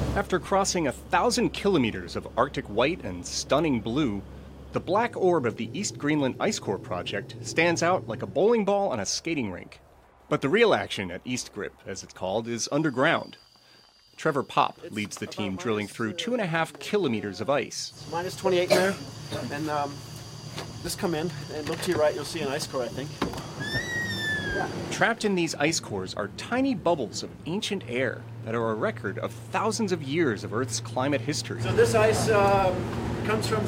After crossing 1,000 kilometers of Arctic white and stunning blue, the black orb of the East Greenland Ice Core project stands out like a bowling ball on a skating rink. But the real action at East Grip, as it's called, is underground. Trevor Popp leads the team drilling through 2.5 kilometers of ice. Minus 28 in there, and just come in and look to your right, you'll see an ice core, I think. Trapped in these ice cores are tiny bubbles of ancient air that are a record of thousands of years of Earth's climate history. So this ice comes from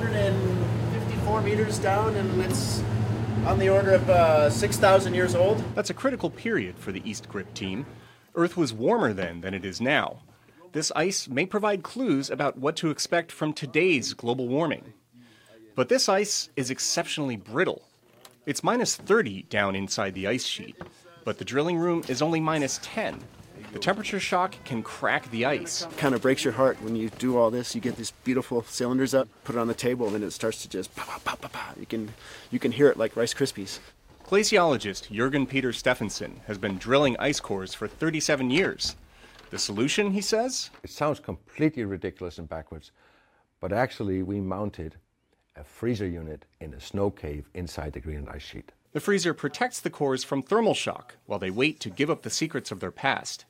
754 meters down, and it's on the order of 6,000 years old. That's a critical period for the East Grip team. Earth was warmer then than it is now. This ice may provide clues about what to expect from today's global warming. But this ice is exceptionally brittle. It's minus 30 down inside the ice sheet, but the drilling room is only minus 10. The temperature shock can crack the ice. It kind of breaks your heart when you do all this. You get these beautiful cylinders up, put it on the table, and then it starts to just pa pa pa pa. You can hear it like Rice Krispies. Glaciologist Jürgen Peter Steffensen has been drilling ice cores for 37 years. The solution, he says? It sounds completely ridiculous and backwards, but actually we mounted a freezer unit in a snow cave inside the Greenland ice sheet. The freezer protects the cores from thermal shock while they wait to give up the secrets of their past.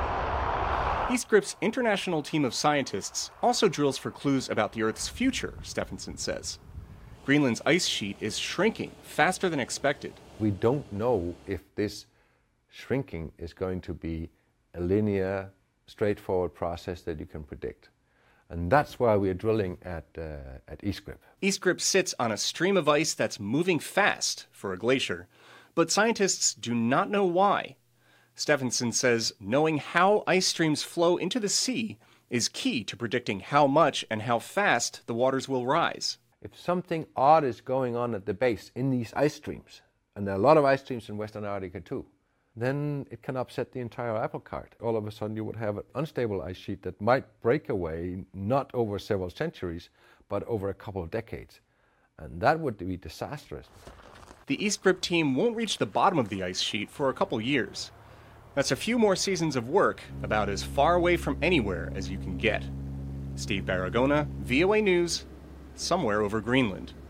East Grip's international team of scientists also drills for clues about the Earth's future, Steffensen says. Greenland's ice sheet is shrinking faster than expected. We don't know if this shrinking is going to be a linear, straightforward process that you can predict. And that's why we're drilling at East Grip. East Grip sits on a stream of ice that's moving fast for a glacier, but scientists do not know why. Steffensen says knowing how ice streams flow into the sea is key to predicting how much and how fast the waters will rise. If something odd is going on at the base in these ice streams, and there are a lot of ice streams in Western Antarctica too, then it can upset the entire apple cart. All of a sudden you would have an unstable ice sheet that might break away, not over several centuries, but over a couple of decades. And that would be disastrous. The East Grip team won't reach the bottom of the ice sheet for a couple years. That's a few more seasons of work, about as far away from anywhere as you can get. Steve Baragona, VOA News, somewhere over Greenland.